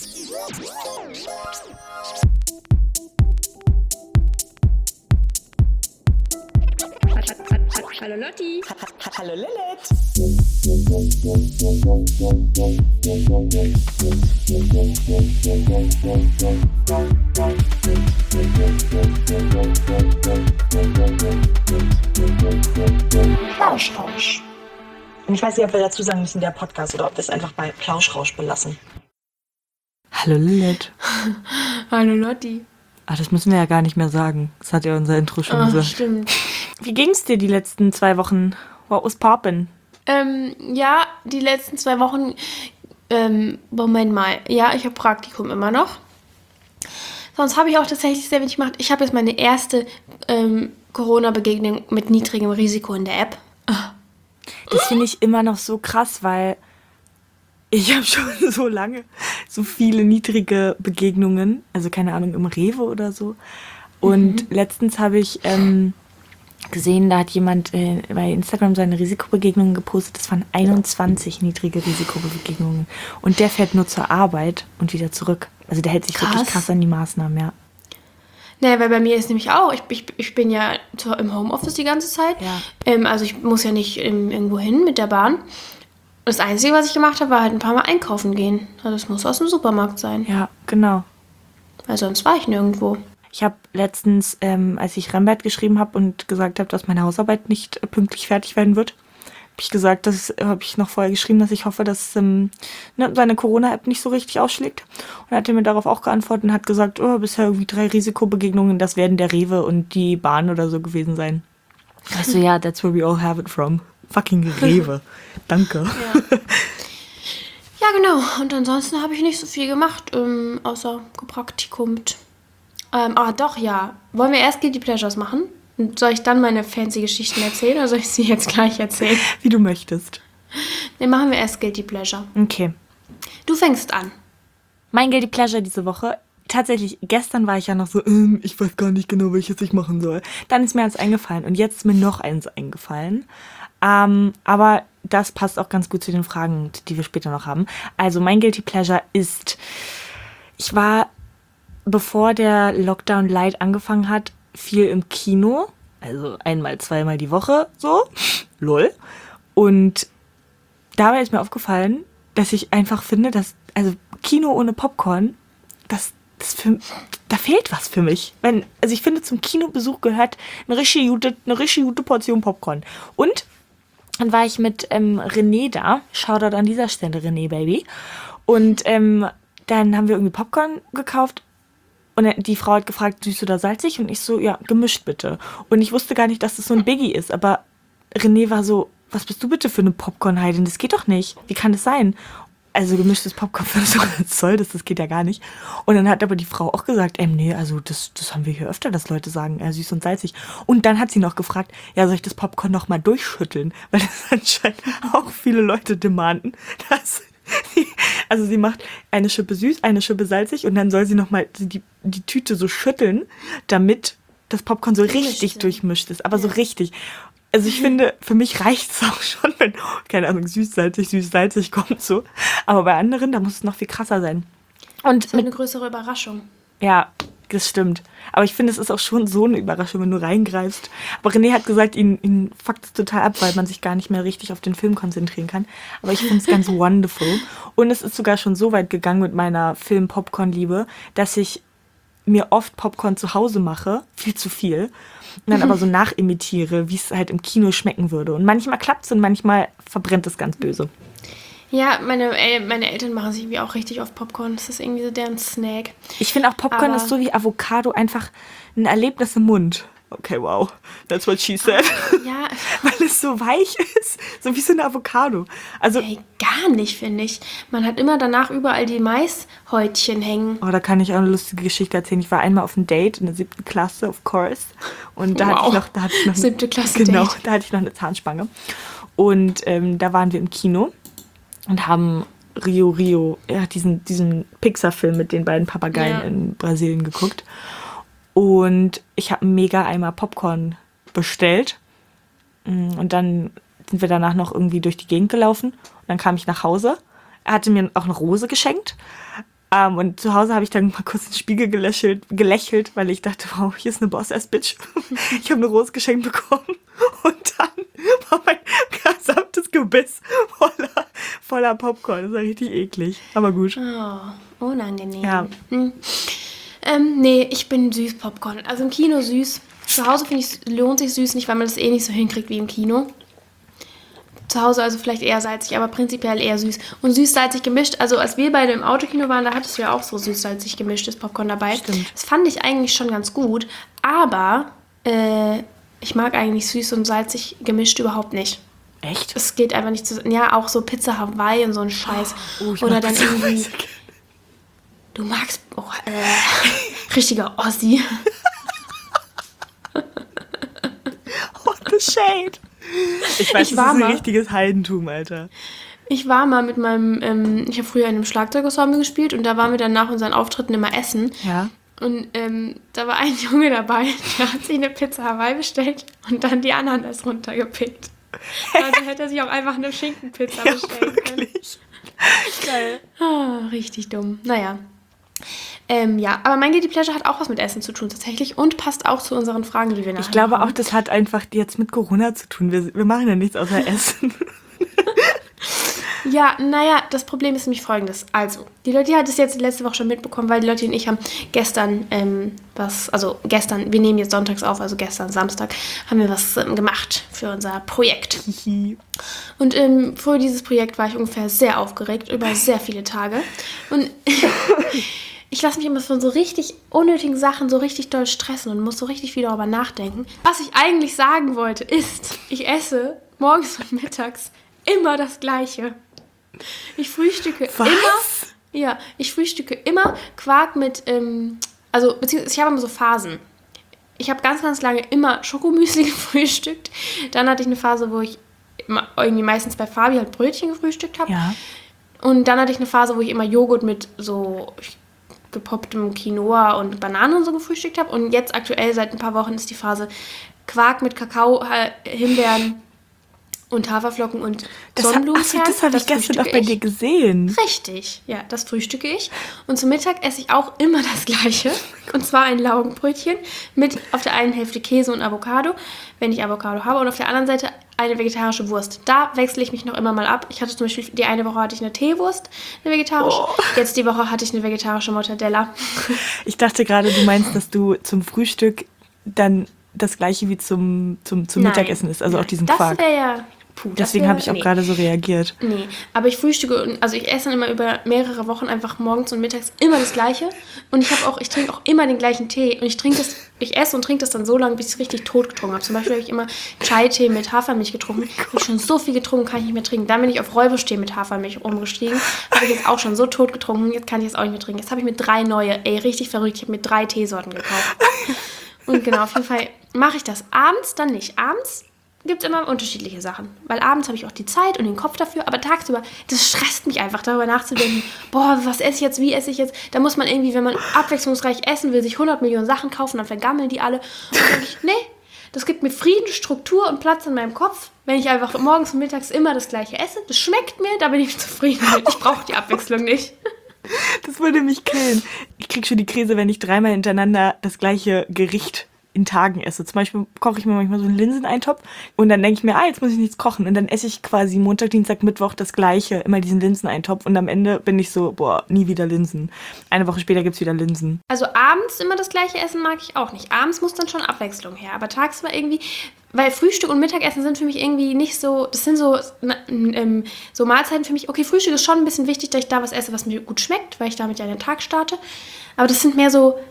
Hallo Lotti. Hallo Lilith. Plauschrausch. Und ich weiß nicht, ob wir dazu sagen müssen, der Podcast, oder ob wir es einfach bei Plauschrausch belassen. Hallo Lilith. Hallo Lotti. Ach, das müssen wir ja gar nicht mehr sagen. Das hat ja unser Intro schon gesagt. Stimmt. Wie ging's dir die letzten 2 Wochen? What was poppin'? Ja, die letzten 2 Wochen, Moment mal. Ja, ich habe Praktikum immer noch. Sonst habe ich auch tatsächlich sehr wenig gemacht. Ich habe jetzt meine erste Corona-Begegnung mit niedrigem Risiko in der App. Das finde ich immer noch so krass, weil ich habe schon so lange so viele niedrige Begegnungen, also keine Ahnung, im Rewe oder so. Und letztens habe ich gesehen, da hat jemand bei Instagram seine Risikobegegnungen gepostet. Das waren 21 niedrige Risikobegegnungen. Und der fährt nur zur Arbeit und wieder zurück. Also der hält sich wirklich krass an die Maßnahmen, ja. Naja, weil bei mir ist nämlich auch, ich bin ja im Homeoffice die ganze Zeit. Ja. Also ich muss ja nicht irgendwo hin mit der Bahn. Das Einzige, was ich gemacht habe, war halt ein paar Mal einkaufen gehen. Also es muss aus dem Supermarkt sein. Ja, genau. Weil sonst war ich nirgendwo. Ich habe letztens, als ich Rembert geschrieben habe und gesagt habe, dass meine Hausarbeit nicht pünktlich fertig werden wird, habe ich gesagt, habe ich noch vorher geschrieben, dass ich hoffe, dass seine Corona-App nicht so richtig ausschlägt. Und er hat mir darauf auch geantwortet und hat gesagt, bisher irgendwie 3 Risikobegegnungen, das werden der Rewe und die Bahn oder so gewesen sein. Also ja, that's where we all have it from. Fucking Rewe. Danke. Ja. Ja, genau. Und ansonsten habe ich nicht so viel gemacht, außer gepraktikumt. Doch, ja. Wollen wir erst Guilty Pleasures machen? Und soll ich dann meine fancy Geschichten erzählen oder soll ich sie jetzt gleich erzählen? Wie du möchtest. Dann machen wir erst Guilty Pleasure. Okay. Du fängst an. Mein Guilty Pleasure diese Woche, tatsächlich, gestern war ich ja noch so, ich weiß gar nicht genau, welches ich machen soll. Dann ist mir eins eingefallen und jetzt ist mir noch eins eingefallen. Aber das passt auch ganz gut zu den Fragen, die wir später noch haben. Also mein Guilty Pleasure ist, ich war, bevor der Lockdown Light angefangen hat, viel im Kino. Also 1-2 die Woche, so. Lol. Und dabei ist mir aufgefallen, dass ich einfach finde, dass, also Kino ohne Popcorn, da fehlt was für mich. Also ich finde, zum Kinobesuch gehört eine richtig gute Portion Popcorn. Und dann war ich mit René da. Shoutout an dieser Stelle, René, Baby. Und dann haben wir irgendwie Popcorn gekauft. Und die Frau hat gefragt, süß oder salzig? Und ich so, ja, gemischt bitte. Und ich wusste gar nicht, dass das so ein Biggie ist. Aber René war so, was bist du bitte für eine Popcorn-Heidin? Das geht doch nicht. Wie kann das sein? Also gemischtes Popcorn für so Zoll, das geht ja gar nicht. Und dann hat aber die Frau auch gesagt, nee, also das haben wir hier öfter, dass Leute sagen, süß und salzig. Und dann hat sie noch gefragt, ja, soll ich das Popcorn noch mal durchschütteln? Weil das anscheinend auch viele Leute demanden, dass sie macht eine Schippe süß, eine Schippe salzig und dann soll sie noch mal die Tüte so schütteln, damit das Popcorn so richtig durchmischt ist, aber so richtig. Also ich finde, für mich reicht es auch schon, wenn, keine Ahnung, süß-salzig kommt so. Aber bei anderen, da muss es noch viel krasser sein. Und das ist eine größere Überraschung. Ja, das stimmt. Aber ich finde, es ist auch schon so eine Überraschung, wenn du reingreifst. Aber René hat gesagt, ihn fuckt es total ab, weil man sich gar nicht mehr richtig auf den Film konzentrieren kann. Aber ich finde es ganz wonderful. Und es ist sogar schon so weit gegangen mit meiner Film-Popcorn-Liebe, dass ich mir oft Popcorn zu Hause mache, viel zu viel, und dann aber so nachimitiere, wie es halt im Kino schmecken würde. Und manchmal klappt es und manchmal verbrennt es ganz böse. Ja, meine Eltern machen sich irgendwie auch richtig auf Popcorn. Das ist irgendwie so deren Snack. Ich finde auch, Popcorn ist so wie Avocado einfach ein Erlebnis im Mund. Okay, wow. That's what she said. Ja. Weil es so weich ist. So wie so eine Avocado. Also, gar nicht, finde ich. Man hat immer danach überall die Maishäutchen hängen. Oh, da kann ich auch eine lustige Geschichte erzählen. Ich war einmal auf einem Date in der 7. Klasse, of course. Und da hatte ich noch 7. Klasse Genau, Date. da hatte ich noch eine Zahnspange. Und da waren wir im Kino und haben Rio, ja, diesen Pixar-Film mit den beiden Papageien in Brasilien geguckt. Und ich habe einen Mega-Eimer Popcorn bestellt. Und dann sind wir danach noch irgendwie durch die Gegend gelaufen. Und dann kam ich nach Hause. Er hatte mir auch eine Rose geschenkt. Und zu Hause habe ich dann mal kurz in den Spiegel gelächelt, weil ich dachte, wow, hier ist eine Boss-Ass-Bitch. Ich habe eine Rose geschenkt bekommen. Und dann war mein gesamtes Gebiss voller Popcorn. Das war richtig eklig. Aber gut. Oh, unangenehm. Ja. Nee, ich bin süß Popcorn. Also im Kino süß. Zu Hause finde ich, lohnt sich süß nicht, weil man das eh nicht so hinkriegt wie im Kino. Zu Hause also vielleicht eher salzig, aber prinzipiell eher süß. Und süß-salzig gemischt. Also als wir beide im Autokino waren, da hattest du ja auch so süß-salzig gemischtes Popcorn dabei. Stimmt. Das fand ich eigentlich schon ganz gut. Aber ich mag eigentlich süß und salzig gemischt überhaupt nicht. Echt? Es geht einfach nicht zusammen. Ja, auch so Pizza Hawaii und so ein Scheiß. Ich Oder mag dann Pizza irgendwie... Hawaii sehr gerne. Du magst... richtiger Ossi. What the shade? Ich weiß, Ich das war ist ein mal- richtiges Heidentum, Alter. Ich war mal mit meinem... ich habe früher in einem Schlagzeugensemble gespielt und da waren wir dann nach unseren Auftritten immer essen. Ja. Und da war ein Junge dabei, der hat sich eine Pizza Hawaii bestellt und dann die Ananas runtergepickt. Also hätte er sich auch einfach eine Schinkenpizza Ja, bestellen können. wirklich. Geil. Richtig dumm. Naja. Ja, aber mein Guilty Pleasure hat auch was mit Essen zu tun tatsächlich und passt auch zu unseren Fragen, die wir nachher Ich glaube haben. auch, das hat einfach jetzt mit Corona zu tun. Wir machen ja nichts außer Essen. Ja, naja, das Problem ist nämlich folgendes. Also, die Leute hat es jetzt letzte Woche schon mitbekommen, weil die Leute und ich haben gestern wir nehmen jetzt sonntags auf, also gestern Samstag, haben wir was gemacht für unser Projekt. Und für dieses Projekt war ich ungefähr sehr aufgeregt, über sehr viele Tage. Und ich lasse mich immer von so richtig unnötigen Sachen so richtig doll stressen und muss so richtig viel darüber nachdenken. Was ich eigentlich sagen wollte, ist, ich esse morgens und mittags immer das Gleiche. Ich frühstücke immer Quark mit, beziehungsweise ich habe immer so Phasen. Ich habe ganz, ganz lange immer Schokomüsli gefrühstückt. Dann hatte ich eine Phase, wo ich irgendwie meistens bei Fabi halt Brötchen gefrühstückt habe. Ja. Und dann hatte ich eine Phase, wo ich immer Joghurt mit so gepopptem Quinoa und Bananen und so gefrühstückt habe. Und jetzt aktuell, seit ein paar Wochen, ist die Phase Quark mit Kakao, Himbeeren und Haferflocken und Sonnenblumenkern. Das habe ich gestern auch bei dir gesehen. Richtig, ja, das frühstücke ich. Und zum Mittag esse ich auch immer das Gleiche. Und zwar ein Laugenbrötchen mit auf der einen Hälfte Käse und Avocado, wenn ich Avocado habe. Und auf der anderen Seite eine vegetarische Wurst. Da wechsle ich mich noch immer mal ab. Ich hatte zum Beispiel, die eine Woche hatte ich eine Teewurst, eine vegetarische. Jetzt die Woche hatte ich eine vegetarische Mortadella. Ich dachte gerade, du meinst, dass du zum Frühstück dann das Gleiche wie zum Mittagessen isst. Also auch diesen Quark. Das wäre ja... Deswegen habe ich auch gerade so reagiert. Nee, aber ich frühstücke, also ich esse dann immer über mehrere Wochen einfach morgens und mittags immer das Gleiche. Und ich trinke auch immer den gleichen Tee. Und ich esse und trinke das dann so lange, bis ich es richtig tot getrunken habe. Zum Beispiel habe ich immer Chai-Tee mit Hafermilch getrunken. Ich habe schon so viel getrunken, kann ich nicht mehr trinken. Dann bin ich auf Räubusch-Tee mit Hafermilch umgestiegen. Habe ich jetzt auch schon so tot getrunken, jetzt kann ich es auch nicht mehr trinken. Jetzt habe ich mir 3 neue, richtig verrückt, ich habe mir 3 Teesorten gekauft. Und genau, auf jeden Fall mache ich das. Abends dann nicht. Abends gibt es immer unterschiedliche Sachen. Weil abends habe ich auch die Zeit und den Kopf dafür, aber tagsüber, das stresst mich einfach, darüber nachzudenken, boah, was esse ich jetzt, wie esse ich jetzt? Da muss man irgendwie, wenn man abwechslungsreich essen will, sich 100 Millionen Sachen kaufen, dann vergammeln die alle. Und dann denke ich, nee, das gibt mir Frieden, Struktur und Platz in meinem Kopf, wenn ich einfach morgens und mittags immer das Gleiche esse. Das schmeckt mir, da bin ich zufrieden mit. Ich brauche die Abwechslung nicht. Das würde mich killen. Ich kriege schon die Krise, wenn ich 3-mal hintereinander das gleiche Gericht in Tagen esse. Zum Beispiel koche ich mir manchmal so einen Linseneintopf und dann denke ich mir, jetzt muss ich nichts kochen. Und dann esse ich quasi Montag, Dienstag, Mittwoch das Gleiche, immer diesen Linseneintopf. Und am Ende bin ich so, nie wieder Linsen. Eine Woche später gibt's wieder Linsen. Also abends immer das Gleiche essen mag ich auch nicht. Abends muss dann schon Abwechslung her. Aber tagsüber irgendwie, weil Frühstück und Mittagessen sind für mich irgendwie nicht so, das sind so Mahlzeiten für mich. Okay, Frühstück ist schon ein bisschen wichtig, dass ich da was esse, was mir gut schmeckt, weil ich damit ja den Tag starte. Aber das sind mehr so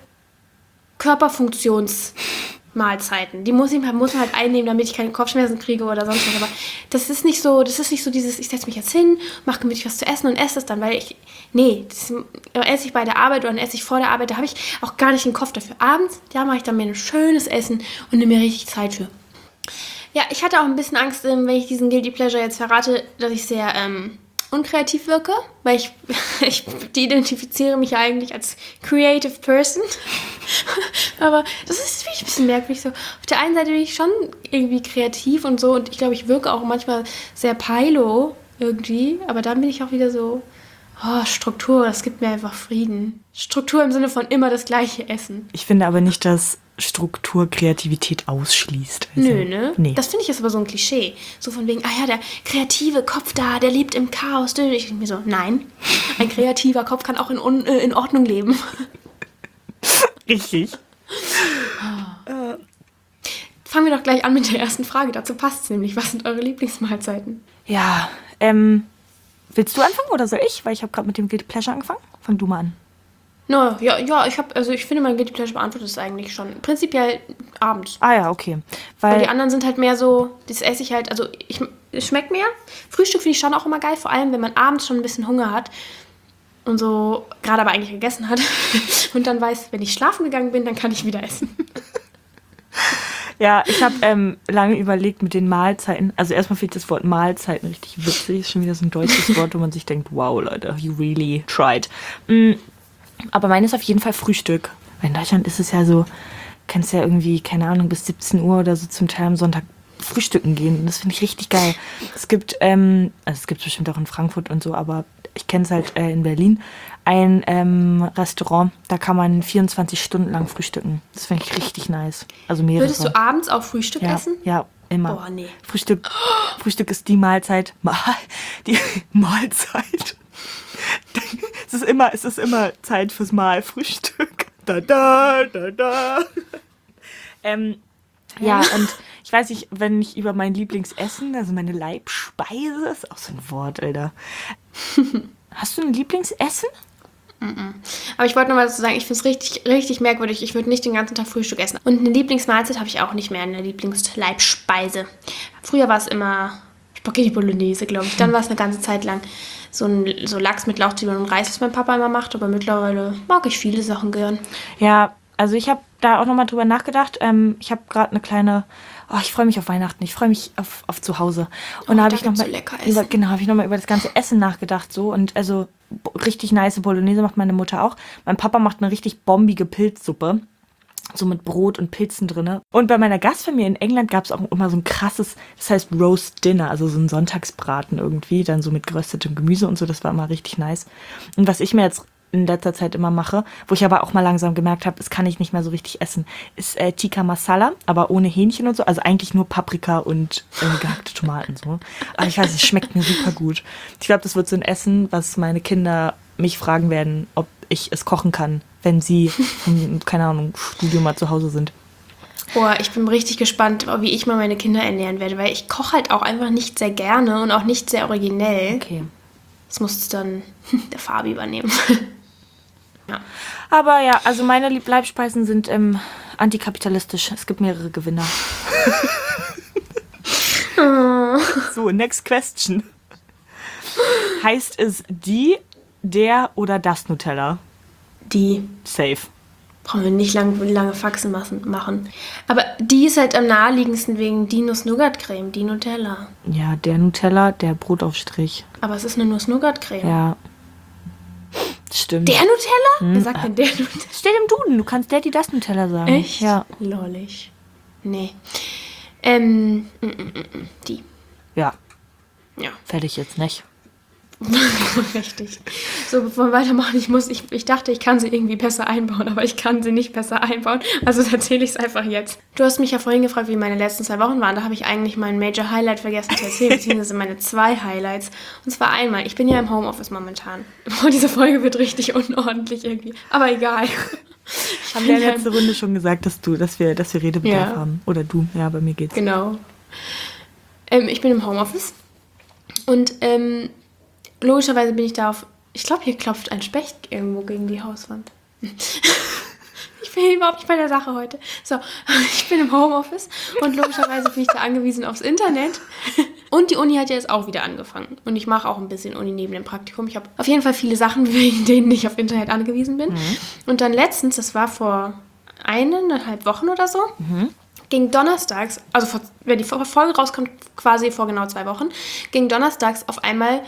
Körperfunktionsmahlzeiten. Die muss man halt einnehmen, damit ich keine Kopfschmerzen kriege oder sonst was. Aber das ist nicht so dieses, ich setze mich jetzt hin, mache gemütlich was zu essen und esse es dann, weil das esse ich bei der Arbeit oder dann esse ich vor der Arbeit, da habe ich auch gar nicht den Kopf dafür. Abends, da mache ich dann mir ein schönes Essen und nehme mir richtig Zeit für. Ja, ich hatte auch ein bisschen Angst, wenn ich diesen Guilty Pleasure jetzt verrate, dass ich sehr unkreativ wirke, weil ich identifiziere mich ja eigentlich als creative person. Aber das ist wirklich ein bisschen merkwürdig so. Auf der einen Seite bin ich schon irgendwie kreativ und so und ich glaube, ich wirke auch manchmal sehr Pailo irgendwie, aber dann bin ich auch wieder so, Struktur, das gibt mir einfach Frieden. Struktur im Sinne von immer das gleiche Essen. Ich finde aber nicht, dass Struktur Kreativität ausschließt. Also, Nö, ne? Nee. Das finde ich ist aber so ein Klischee. So von wegen, der kreative Kopf da, der lebt im Chaos. Ich denke mir so, nein, ein kreativer Kopf kann auch in Ordnung leben. Richtig. Fangen wir doch gleich an mit der ersten Frage. Dazu passt es nämlich. Was sind eure Lieblingsmahlzeiten? Ja, willst du anfangen oder soll ich? Weil ich habe gerade mit dem Guilty Pleasure angefangen. Fang du mal an. No, ja, ich finde, mein Guilty Pleasure beantwortet es eigentlich schon. Prinzipiell abends. Ah ja, okay. Weil die Weil, anderen sind halt mehr so, das esse ich halt, also es schmeckt mir. Frühstück finde ich schon auch immer geil, vor allem wenn man abends schon ein bisschen Hunger hat und so gerade aber eigentlich gegessen hat und dann weiß, wenn ich schlafen gegangen bin, dann kann ich wieder essen. ja, ich habe lange überlegt mit den Mahlzeiten. Also erstmal finde ich das Wort Mahlzeiten richtig witzig. Ist schon wieder so ein deutsches Wort, wo man sich denkt, wow, Leute, you really tried. Aber meine ist auf jeden Fall Frühstück. Weil in Deutschland ist es ja so, kannst ja irgendwie, keine Ahnung, bis 17 Uhr oder so zum Teil am Sonntag frühstücken gehen. Und das finde ich richtig geil. Es gibt, es gibt bestimmt auch in Frankfurt und so, aber ich kenne es halt in Berlin, ein Restaurant, da kann man 24 Stunden lang frühstücken. Das finde ich richtig nice. Also mehrere. Würdest du abends auch Frühstück essen? Ja, immer. Boah, nee. Frühstück ist die Mahlzeit. Die Mahlzeit. Es ist immer Zeit fürs Mahl. Frühstück. Da. Ja, und ich weiß nicht, wenn ich über mein Lieblingsessen, also meine Leibspeise, ist auch so ein Wort, Alter. Hast du ein Lieblingsessen? Aber ich wollte noch mal dazu sagen, ich finde es richtig, richtig merkwürdig. Ich würde nicht den ganzen Tag Frühstück essen. Und eine Lieblingsmahlzeit habe ich auch nicht mehr, eine Lieblingsleibspeise. Früher war es immer Spaghetti Bolognese, glaube ich. Dann war es eine ganze Zeit lang so Lachs mit Lauchzwiebeln und Reis, was mein Papa immer macht. Aber mittlerweile mag ich viele Sachen gern. Ja, also ich habe da auch nochmal drüber nachgedacht. Ich habe gerade eine kleine, ich freue mich auf Weihnachten, ich freue mich auf zu Hause. Und da habe ich nochmal über das ganze Essen nachgedacht. So. Und also richtig nice Bolognese macht meine Mutter auch. Mein Papa macht eine richtig bombige Pilzsuppe. So mit Brot und Pilzen drin. Und bei meiner Gastfamilie in England gab es auch immer so ein krasses, das heißt Roast Dinner, also so ein Sonntagsbraten irgendwie, dann so mit geröstetem Gemüse und so, das war immer richtig nice. Und was ich mir jetzt in letzter Zeit immer mache, wo ich aber auch mal langsam gemerkt habe, das kann ich nicht mehr so richtig essen, ist Tikka Masala, aber ohne Hähnchen und so, also eigentlich nur Paprika und gehackte Tomaten so. Aber ich weiß, es schmeckt mir super gut. Ich glaube, das wird so ein Essen, was meine Kinder mich fragen werden, ob ich es kochen kann, wenn sie, keine Ahnung, Studium mal zu Hause sind. Boah, ich bin richtig gespannt, wie ich mal meine Kinder ernähren werde, weil ich koche halt auch einfach nicht sehr gerne und auch nicht sehr originell. Okay. Das muss dann der Fabi übernehmen. Ja. Aber ja, also meine Leibspeisen sind antikapitalistisch. Es gibt mehrere Gewinner. So, next question. Heißt es die, der oder das Nutella? Die. Safe. Brauchen wir nicht lange Faxen machen. Aber die ist halt am naheliegendsten wegen die Nuss-Nougat-Creme, die Nutella. Ja, der Nutella, der Brotaufstrich. Aber es ist eine Nuss-Nougat-Creme. Ja. Stimmt. Der Nutella? Wer sagt denn der Nutella? Steht im Duden, du kannst der, die, das Nutella sagen. Echt? Ja. Lollig. Nee. Die. Ja, Ja. fertig jetzt nicht. Richtig. So, bevor wir weitermachen, ich dachte, ich kann sie irgendwie besser einbauen, aber ich kann sie nicht besser einbauen. Also erzähle ich es einfach jetzt. Du hast mich ja vorhin gefragt, wie meine letzten 2 Wochen waren. Da habe ich eigentlich mein Major Highlight vergessen zu erzählen, beziehungsweise meine 2 Highlights. Und zwar einmal, ich bin ja im Homeoffice momentan. Boah, diese Folge wird richtig unordentlich irgendwie. Aber egal. Haben wir in der letzten Runde schon gesagt, dass wir Redebedarf haben. Oder du, ja, bei mir geht's. Genau. Ich bin im Homeoffice und logischerweise bin ich da ich glaube, hier klopft ein Specht irgendwo gegen die Hauswand. Ich bin überhaupt nicht bei der Sache heute. So, ich bin im Homeoffice und logischerweise bin ich da angewiesen aufs Internet. Und die Uni hat ja jetzt auch wieder angefangen. Und ich mache auch ein bisschen Uni neben dem Praktikum. Ich habe auf jeden Fall viele Sachen, wegen denen ich auf Internet angewiesen bin. Mhm. Und dann letztens, das war vor 1,5 Wochen oder so, ging donnerstags, also wenn die Folge rauskommt, quasi vor genau 2 Wochen, ging donnerstags auf einmal,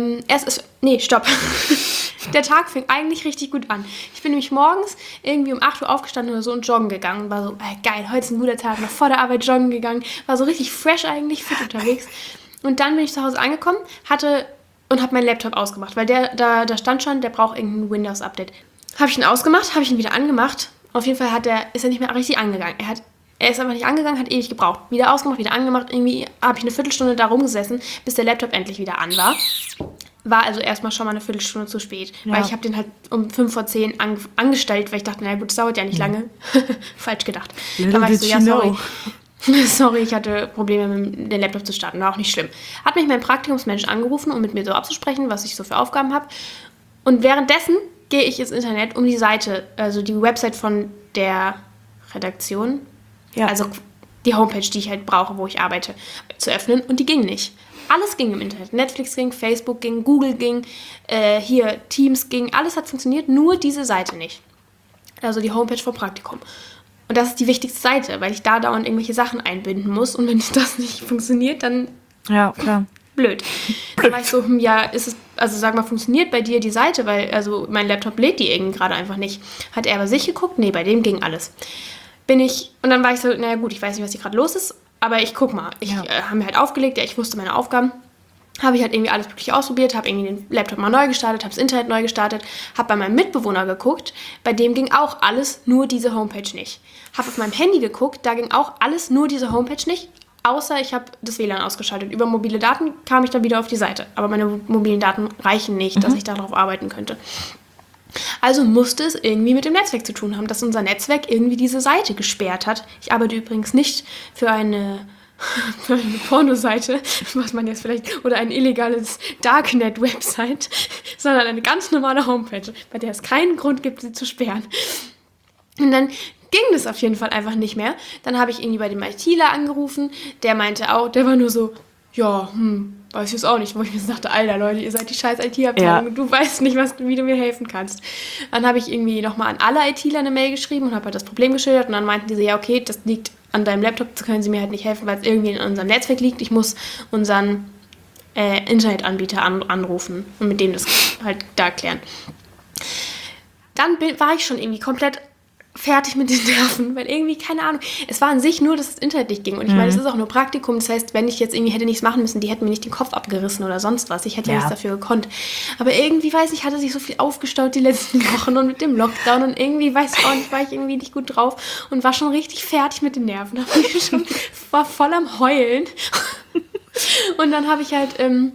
Der Tag fing eigentlich richtig gut an. Ich bin nämlich morgens irgendwie um 8 Uhr aufgestanden oder so und joggen gegangen und war so, geil, heute ist ein guter Tag, noch vor der Arbeit joggen gegangen, war so richtig fresh eigentlich, fit unterwegs. Und dann bin ich zu Hause angekommen, hatte und habe meinen Laptop ausgemacht, weil da stand schon, der braucht irgendein Windows-Update. Habe ich ihn ausgemacht, habe ich ihn wieder angemacht. Auf jeden Fall ist er nicht mehr richtig angegangen. Er ist einfach nicht angegangen, hat ewig gebraucht. Wieder ausgemacht, wieder angemacht. Irgendwie habe ich eine Viertelstunde da rumgesessen, bis der Laptop endlich wieder an war. War also erstmal schon mal eine Viertelstunde zu spät. Ja. Weil ich habe den halt um 5:10 angestellt, weil ich dachte, na gut, das dauert ja nicht lange. Falsch gedacht. Da war ich so, ja, sorry. Sorry, ich hatte Probleme, den Laptop zu starten. War auch nicht schlimm. Hat mich mein Praktikumsmensch angerufen, um mit mir so abzusprechen, was ich so für Aufgaben habe. Und währenddessen gehe ich ins Internet, um die Seite, also die Website von der Redaktion, also die Homepage, die ich halt brauche, wo ich arbeite, zu öffnen. Und die ging nicht. Alles ging im Internet. Netflix ging, Facebook ging, Google ging, hier Teams ging. Alles hat funktioniert, nur diese Seite nicht. Also die Homepage vom Praktikum. Und das ist die wichtigste Seite, weil ich da dauernd irgendwelche Sachen einbinden muss. Und wenn das nicht funktioniert, dann ja, klar. Blöd. Dann war ich so, ja, ist es, also sag mal, funktioniert bei dir die Seite? Weil, also mein Laptop lädt die irgendwie gerade einfach nicht. Hat er bei sich geguckt? Nee, bei dem ging alles. Und dann war ich so, naja gut, ich weiß nicht, was hier gerade los ist, aber ich guck mal. Habe mir halt aufgelegt, ich wusste meine Aufgaben. Habe ich halt irgendwie alles Mögliche ausprobiert, habe irgendwie den Laptop mal neu gestartet, habe das Internet neu gestartet, habe bei meinem Mitbewohner geguckt, bei dem ging auch alles, nur diese Homepage nicht. Habe auf meinem Handy geguckt, da ging auch alles, nur diese Homepage nicht, außer ich habe das WLAN ausgeschaltet. Über mobile Daten kam ich dann wieder auf die Seite, aber meine mobilen Daten reichen nicht, dass ich darauf arbeiten könnte. Also musste es irgendwie mit dem Netzwerk zu tun haben, dass unser Netzwerk irgendwie diese Seite gesperrt hat. Ich arbeite übrigens nicht für eine Pornoseite, was man jetzt vielleicht, oder ein illegales Darknet-Website, sondern eine ganz normale Homepage, bei der es keinen Grund gibt, sie zu sperren. Und dann ging das auf jeden Fall einfach nicht mehr. Dann habe ich irgendwie bei dem ITler angerufen, der meinte auch, der war nur so, ja, weiß ich jetzt auch nicht, wo ich mir dachte, Alter, Leute, ihr seid die scheiß IT-Abteilung und du weißt nicht, wie du mir helfen kannst. Dann habe ich irgendwie nochmal an alle ITler eine Mail geschrieben und habe halt das Problem geschildert und dann meinten die so, ja, okay, das liegt an deinem Laptop, können sie mir halt nicht helfen, weil es irgendwie in unserem Netzwerk liegt. Ich muss unseren Internetanbieter anrufen und mit dem das halt da klären. Dann war ich schon irgendwie komplett fertig mit den Nerven, weil irgendwie, keine Ahnung, es war an sich nur, dass das Internet nicht ging. Und ich meine, es ist auch nur Praktikum, das heißt, wenn ich jetzt irgendwie hätte nichts machen müssen, die hätten mir nicht den Kopf abgerissen oder sonst was. Ich hätte ja nichts dafür gekonnt. Aber irgendwie, weiß ich, hatte sich so viel aufgestaut die letzten Wochen und mit dem Lockdown und irgendwie, weiß ich auch nicht, war ich irgendwie nicht gut drauf und war schon richtig fertig mit den Nerven. War voll am Heulen. Und dann habe ich halt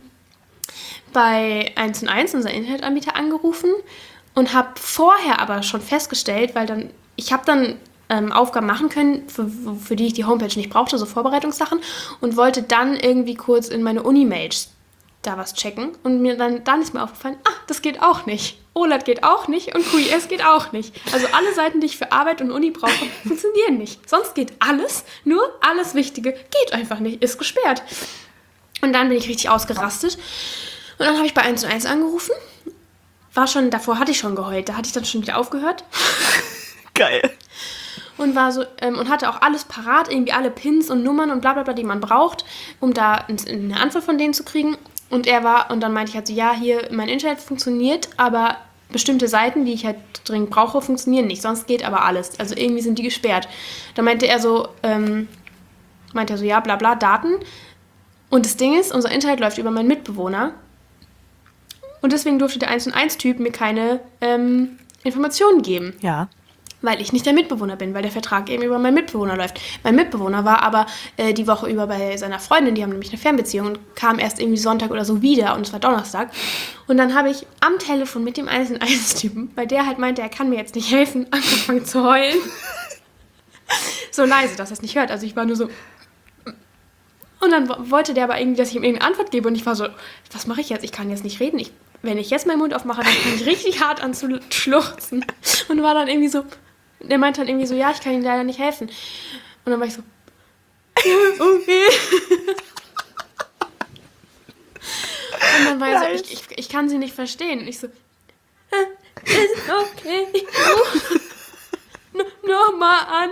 bei 1&1, unser Internetanbieter, angerufen und habe vorher aber schon festgestellt, weil ich habe dann Aufgaben machen können, für die ich die Homepage nicht brauchte, so Vorbereitungssachen, und wollte dann irgendwie kurz in meine Uni-Mails da was checken. Und dann ist mir aufgefallen, das geht auch nicht. OLAT geht auch nicht und QIS geht auch nicht. Also alle Seiten, die ich für Arbeit und Uni brauche, funktionieren nicht. Sonst geht alles, nur alles Wichtige geht einfach nicht, ist gesperrt. Und dann bin ich richtig ausgerastet. Und dann habe ich bei 1&1 angerufen. Davor hatte ich schon geheult, da hatte ich dann schon wieder aufgehört. Geil. Und war so, und hatte auch alles parat, irgendwie alle Pins und Nummern und bla bla bla, die man braucht, um da eine Antwort von denen zu kriegen. Und dann meinte ich halt so, ja, hier, mein Internet funktioniert, aber bestimmte Seiten, die ich halt dringend brauche, funktionieren nicht. Sonst geht aber alles. Also irgendwie sind die gesperrt. Da meinte er so, ja, bla bla, Daten. Und das Ding ist, unser Internet läuft über meinen Mitbewohner. Und deswegen durfte der 1&1-Typ mir keine Informationen geben. Ja. Weil ich nicht der Mitbewohner bin, weil der Vertrag eben über meinen Mitbewohner läuft. Mein Mitbewohner war aber die Woche über bei seiner Freundin, die haben nämlich eine Fernbeziehung und kam erst irgendwie Sonntag oder so wieder und es war Donnerstag. Und dann habe ich am Telefon mit dem 1&1-Typen, weil der halt meinte, er kann mir jetzt nicht helfen, angefangen zu heulen. So leise, dass er es nicht hört. Also ich war nur so... Und dann wollte der aber irgendwie, dass ich ihm irgendeine Antwort gebe und ich war so, was mache ich jetzt? Ich kann jetzt nicht reden. Wenn ich jetzt meinen Mund aufmache, dann fange ich richtig hart an zu schluchzen. Und war dann irgendwie so, der meinte dann irgendwie so, ja, ich kann Ihnen leider nicht helfen. Und dann war ich so, okay. Und dann war er so, ich kann Sie nicht verstehen. Und ich so, ist okay, ich rufe nochmal an.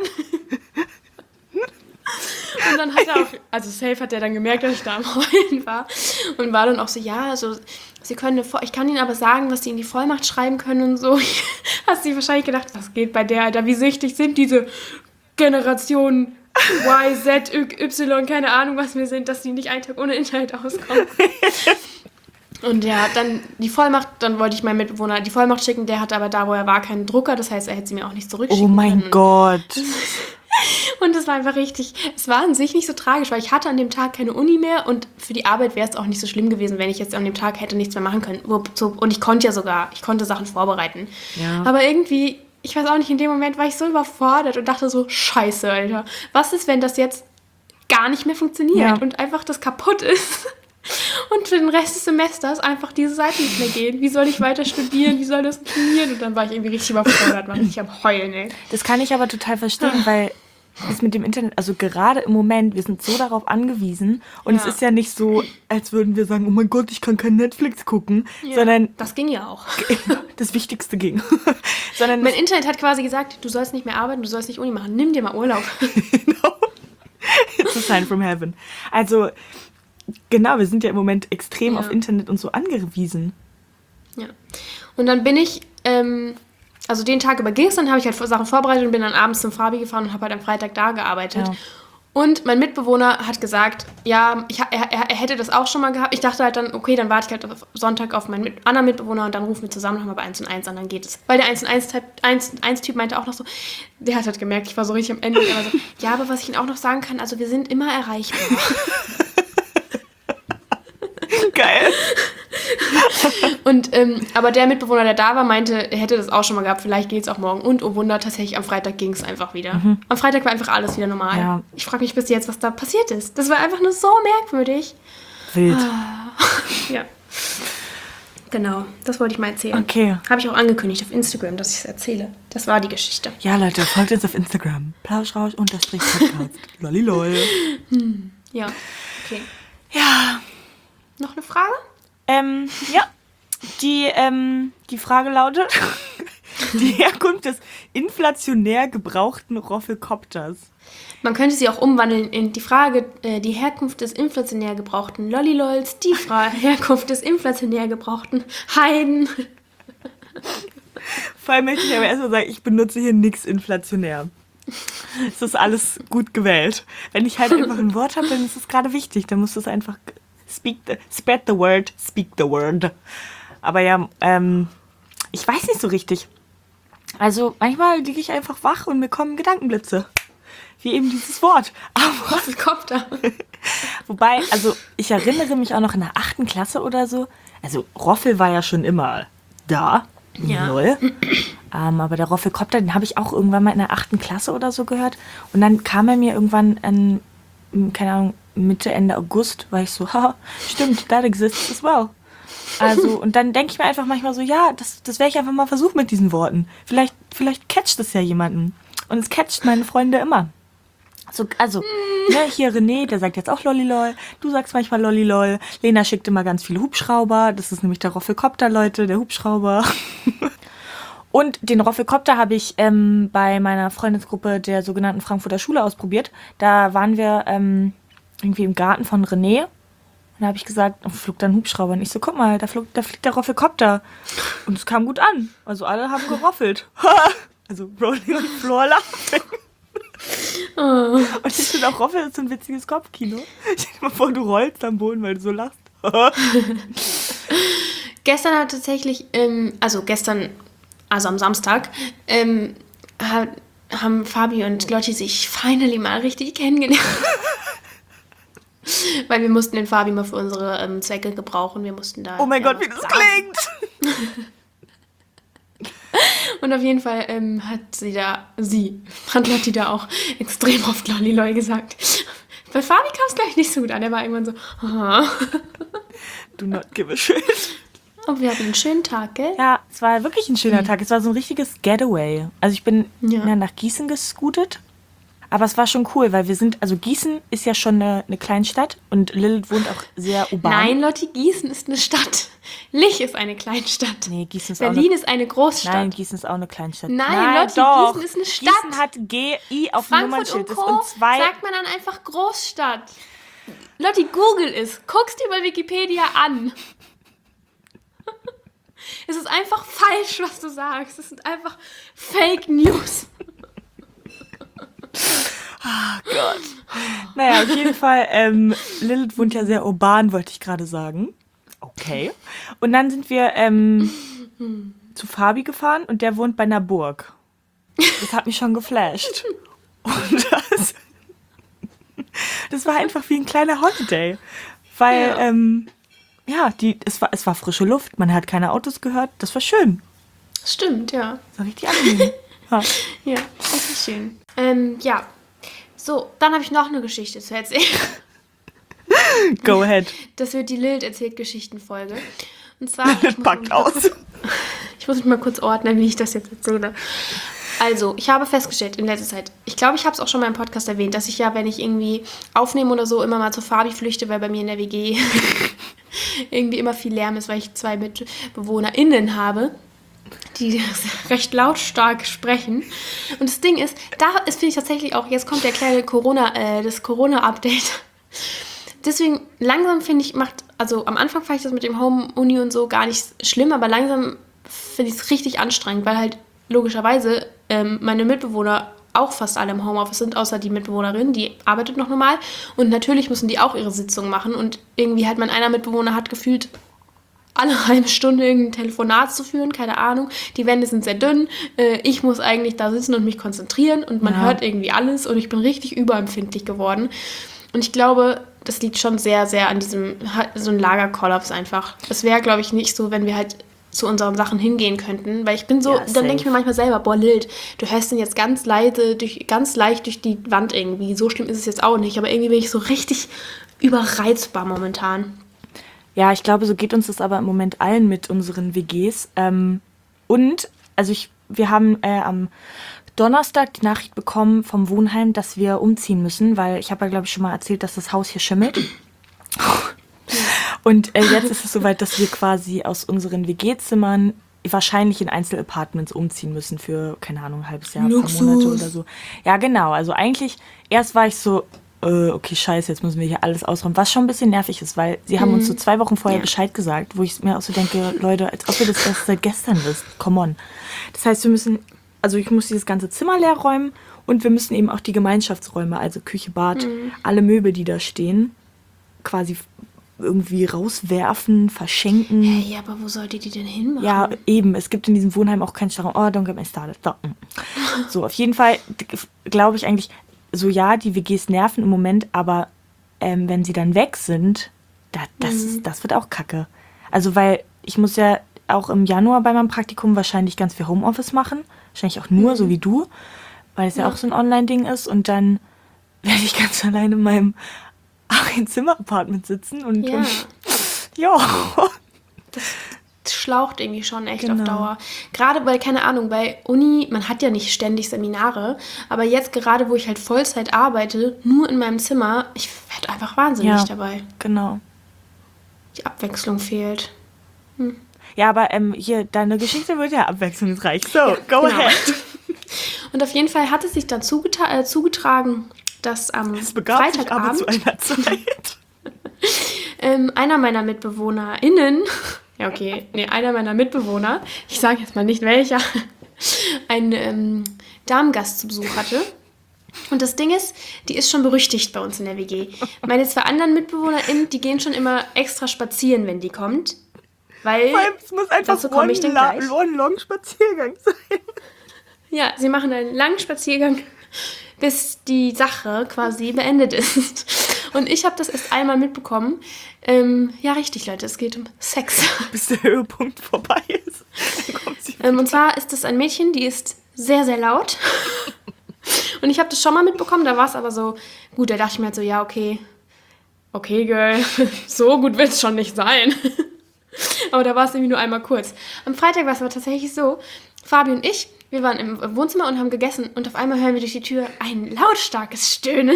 Und dann hat er auch, also safe hat er dann gemerkt, dass ich da am Heulen war und war dann auch so, ja, also Sie können ich kann Ihnen aber sagen, was Sie in die Vollmacht schreiben können und so. Hast du wahrscheinlich gedacht, was geht bei der, Alter, wie süchtig sind diese Generation Y, Z, Y, keine Ahnung, was wir sind, dass die nicht einen Tag ohne Internet auskommen. Und der hat dann die Vollmacht, dann wollte ich meinem Mitbewohner die Vollmacht schicken, der hatte aber da, wo er war, keinen Drucker, das heißt, er hätte sie mir auch nicht zurückschicken Oh mein können. Gott. Und es war einfach richtig, es war an sich nicht so tragisch, weil ich hatte an dem Tag keine Uni mehr und für die Arbeit wäre es auch nicht so schlimm gewesen, wenn ich jetzt an dem Tag hätte nichts mehr machen können. Und ich konnte Sachen vorbereiten. Ja. Aber irgendwie, ich weiß auch nicht, in dem Moment war ich so überfordert und dachte so, scheiße, Alter, was ist, wenn das jetzt gar nicht mehr funktioniert Ja. und einfach das kaputt ist? Und für den Rest des Semesters einfach diese Seite nicht mehr gehen. Wie soll ich weiter studieren? Wie soll das funktionieren? Und dann war ich irgendwie richtig überfordert, war richtig am Heulen, ey. Das kann ich aber total verstehen, weil das mit dem Internet, also gerade im Moment, wir sind so darauf angewiesen und es Ja. ist ja nicht so, als würden wir sagen, oh mein Gott, ich kann kein Netflix gucken, sondern Das ging ja auch. das Wichtigste ging. Sondern Mein Internet hat quasi gesagt, du sollst nicht mehr arbeiten, du sollst nicht Uni machen, nimm dir mal Urlaub. it's a sign from heaven. Also, genau, wir sind ja im Moment extrem Ja. auf Internet und so angewiesen. Ja. Und dann bin ich, also den Tag über ging es, dann habe ich halt Sachen vorbereitet und bin dann abends zum Fabi gefahren und habe halt am Freitag da gearbeitet. Ja. Und mein Mitbewohner hat gesagt, ja, er hätte das auch schon mal gehabt. Ich dachte halt dann, okay, dann warte ich halt auf Sonntag auf meinen anderen Mitbewohner und dann rufen wir zusammen nochmal bei 1&1 an, dann geht es. Weil der 1&1-Typ meinte auch noch so, der hat halt gemerkt, ich war so richtig am Ende. Und er war so, ja, aber was ich Ihnen auch noch sagen kann, also wir sind immer erreichbar. Geil. Und, aber der Mitbewohner, der da war, meinte, er hätte das auch schon mal gehabt, vielleicht geht es auch morgen. Und oh Wunder, tatsächlich am Freitag ging es einfach wieder. Am Freitag war einfach alles wieder normal. Ja. Ich frage mich bis jetzt, was da passiert ist. Das war einfach nur so merkwürdig. Wild. Ja. Genau, das wollte ich mal erzählen. Okay. Habe ich auch angekündigt auf Instagram, dass ich es erzähle. Das war die Geschichte. Ja, Leute, folgt uns auf Instagram. Plauschrausch_podcast. Lollilol. Ja, okay. Ja. Noch eine Frage? Ja. Die Frage lautet: Die Herkunft des inflationär gebrauchten Roffelkopters. Man könnte sie auch umwandeln in die Frage, die Herkunft des inflationär gebrauchten Lollilols, die Herkunft des inflationär gebrauchten Heiden. Vor allem möchte ich aber erstmal sagen, ich benutze hier nichts inflationär. Es ist alles gut gewählt. Wenn ich halt einfach ein Wort habe, dann ist es gerade wichtig. Dann muss es einfach spread the word, speak the word. Aber ja, ich weiß nicht so richtig. Also manchmal liege ich einfach wach und mir kommen Gedankenblitze. Wie eben dieses Wort. Aber Roffelkopter. wobei, also ich erinnere mich auch noch in der 8. Klasse oder so. Also Roffel war ja schon immer da. Ja. Null. Aber der Roffelkopter, den habe ich auch irgendwann mal in der 8. Klasse oder so gehört. Und dann kam er mir irgendwann keine Ahnung, Mitte, Ende August, war ich so, haha, stimmt, that exists as well. Also, und dann denke ich mir einfach manchmal so, ja, das werde ich einfach mal versuchen mit diesen Worten. Vielleicht catcht es ja jemanden. Und es catcht meine Freunde immer. So, also, ne, hier René, der sagt jetzt auch Lollilol. Du sagst manchmal Lollilol. Lena schickt immer ganz viele Hubschrauber. Das ist nämlich der Roffelkopter, Leute, der Hubschrauber. Und den Roffelkopter habe ich bei meiner Freundesgruppe der sogenannten Frankfurter Schule ausprobiert. Da waren wir irgendwie im Garten von René. Und da habe ich gesagt, flog da ein Hubschrauber. Und ich so, guck mal, da fliegt der Roffelkopter. Und es kam gut an. Also alle haben geroffelt. Also Rolling on the Floor laughing. Und ich finde auch, Roffel ist so ein witziges Kopfkino. Stell dir mal vor, du rollst am Boden, weil du so lachst. Gestern hat tatsächlich, also am Samstag, haben Fabi und Lotti sich finally mal richtig kennengelernt. Weil wir mussten den Fabi mal für unsere Zwecke gebrauchen. Wir mussten da. Oh mein ja, Gott, wie das sagen. klingt! Und auf jeden Fall hat Lotti da auch extrem oft Lollilol gesagt. Bei Fabi kam es gleich nicht so gut an. Er war irgendwann so, aha. Do not give a shit. Aber wir hatten einen schönen Tag, gell? Ja, es war wirklich ein schöner Tag. Es war so ein richtiges Getaway. Also ich bin nach Gießen gescootet. Aber es war schon cool, weil Gießen ist ja schon eine Kleinstadt und Lilith wohnt auch sehr urban. Nein, Lotti, Gießen ist eine Stadt. Lich ist eine Kleinstadt. Nee, Gießen ist Berlin ist eine Großstadt. Nein, Gießen ist auch eine Kleinstadt. Nein, Lotti, doch. Gießen ist eine Stadt. Gießen hat GI auf dem Frankfurt Nummernschild. und Das Co. und 2. sagt man dann einfach Großstadt. Lotti, Google es. Guck's dir bei Wikipedia an. Es ist einfach falsch, was du sagst. Es sind einfach Fake News. Naja, auf jeden Fall, Lilith wohnt ja sehr urban, wollte ich gerade sagen. Oh, Okay. Und dann sind wir zu Fabi gefahren und der wohnt bei einer Burg. Das hat mich schon geflasht. Und das war einfach wie ein kleiner Holiday. Weil, es war frische Luft, man hat keine Autos gehört, das war schön. Stimmt, ja. Das war richtig angenehm. Ja. Ja, richtig schön. Ja. So, dann habe ich noch eine Geschichte zu erzählen. Go ahead. Das wird die Lilith erzählt Geschichtenfolge. Und zwar. Packt aus. Ich muss mich mal kurz ordnen, wie ich das jetzt erzähle. Also, ich habe festgestellt in letzter Zeit, ich glaube, ich habe es auch schon mal im Podcast erwähnt, dass ich ja, wenn ich irgendwie aufnehme oder so, immer mal zu Fabi flüchte, weil bei mir in der WG irgendwie immer viel Lärm ist, weil ich 2 MitbewohnerInnen habe, die recht lautstark sprechen. Und das Ding ist, finde ich tatsächlich auch, jetzt kommt der kleine das Corona-Update. Deswegen langsam finde ich, also am Anfang fand ich das mit dem Home-Uni und so gar nicht schlimm, aber langsam finde ich es richtig anstrengend, weil halt logischerweise meine Mitbewohner auch fast alle im Homeoffice sind, außer die Mitbewohnerin, die arbeitet noch normal. Und natürlich müssen die auch ihre Sitzung machen. Und irgendwie hat einer Mitbewohner hat gefühlt, alle halbe Stunde irgendein Telefonat zu führen, keine Ahnung. Die Wände sind sehr dünn. Ich muss eigentlich da sitzen und mich konzentrieren. Und man hört irgendwie alles. Und ich bin richtig überempfindlich geworden. Und ich glaube, das liegt schon sehr, sehr an so ein Lagerkollaps einfach. Es wäre, glaube ich, nicht so, wenn wir halt zu unseren Sachen hingehen könnten, weil ich bin so, dann denke ich mir manchmal selber, boah, Lilith, du hörst den jetzt ganz leicht durch die Wand irgendwie, so schlimm ist es jetzt auch nicht, aber irgendwie bin ich so richtig überreizbar momentan. Ja, ich glaube, so geht uns das aber im Moment allen mit unseren WGs. Wir haben am Donnerstag die Nachricht bekommen vom Wohnheim, dass wir umziehen müssen, weil ich habe ja, glaube ich, schon mal erzählt, dass das Haus hier schimmelt. Und jetzt ist es soweit, dass wir quasi aus unseren WG-Zimmern wahrscheinlich in Einzelapartments umziehen müssen für, keine Ahnung, ein halbes Jahr, ein paar Monate oder so. Ja, genau. Also eigentlich, erst war ich so, okay, scheiße, jetzt müssen wir hier alles ausräumen. Was schon ein bisschen nervig ist, weil sie haben uns so 2 Wochen vorher Bescheid gesagt, wo ich mir auch so denke, Leute, als ob ihr das erst seit gestern wisst. Come on. Das heißt, ich muss dieses ganze Zimmer leer räumen und wir müssen eben auch die Gemeinschaftsräume, also Küche, Bad, alle Möbel, die da stehen, quasi irgendwie rauswerfen, verschenken. Hey, aber wo sollt ihr die denn hinmachen? Ja, eben. Es gibt in diesem Wohnheim auch keinen Starraum. Oh, don't get me started. So, auf jeden Fall glaube ich eigentlich, so ja, die WGs nerven im Moment, aber wenn sie dann weg sind, das wird auch kacke. Also, weil ich muss ja auch im Januar bei meinem Praktikum wahrscheinlich ganz viel Homeoffice machen. Wahrscheinlich auch nur, so wie du, weil es ja auch so ein Online-Ding ist. Und dann werde ich ganz allein in meinem Ein-Zimmer-Apartment sitzen und ja. Das schlaucht irgendwie schon echt auf Dauer. Gerade weil, keine Ahnung, bei Uni, man hat ja nicht ständig Seminare, aber jetzt gerade, wo ich halt Vollzeit arbeite, nur in meinem Zimmer, ich werde einfach wahnsinnig dabei. Genau. Die Abwechslung fehlt. Ja, aber hier, deine Geschichte wird ja abwechslungsreich. So, go ahead. Und auf jeden Fall hat es sich dann zugetragen, dass am Freitagabend zu einer Zeit. einer meiner MitbewohnerInnen, einer meiner Mitbewohner, ich sage jetzt mal nicht welcher, einen Damengast zu Besuch hatte. Und das Ding ist, die ist schon berüchtigt bei uns in der WG. Meine 2 anderen MitbewohnerInnen, die gehen schon immer extra spazieren, wenn die kommt. Weil es muss einfach ein Long-Spaziergang sein. Ja, sie machen einen langen Spaziergang, bis die Sache quasi beendet ist. Und ich habe das erst einmal mitbekommen. Ja, richtig, Leute, es geht um Sex. Bis der Höhepunkt vorbei ist. Und zwar ist das ein Mädchen, die ist sehr, sehr laut. Und ich habe das schon mal mitbekommen, da war es aber so, gut, da dachte ich mir halt so, ja, okay, Girl, so gut wird es schon nicht sein. Aber da war es irgendwie nur einmal kurz. Am Freitag war es aber tatsächlich so, Fabi und ich, wir waren im Wohnzimmer und haben gegessen und auf einmal hören wir durch die Tür ein lautstarkes Stöhnen.